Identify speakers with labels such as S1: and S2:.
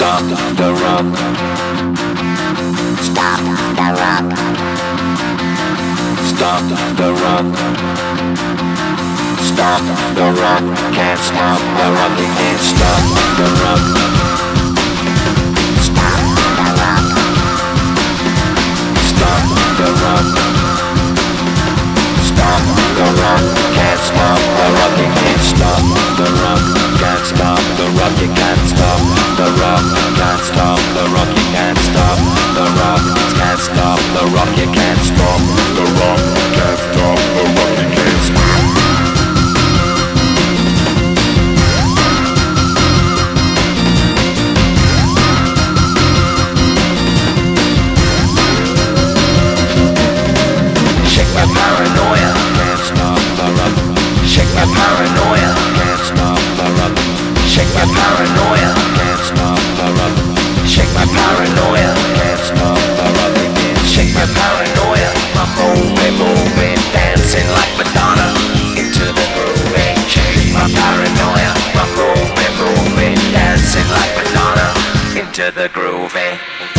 S1: Stop the rock.
S2: Stop the rock.
S1: Stop the rock. Stop the rock. Can't stop the rock. You can't stop the rock.
S2: Stop the rock.
S1: Stop the rock. Stop the rock. Can't stop the rock. You can't stop the rock. Can't stop the rock. You can't stop the rock. Can't stop the rock. You can't stop the rock. Can't stop the rock. You can't stop the rock. Can't stop the rock. You can't stop. Shake my paranoia. Can't stop the rock. Shake my paranoia. Can't stop the rock. Shake my paranoia. Can't stop the rock. Shake my paranoia. Can't stop the rock. Shake my paranoia. I'm moving, dancing like Madonna into the groove. Shake my paranoia. I'm moving, dancing like Madonna into the groove.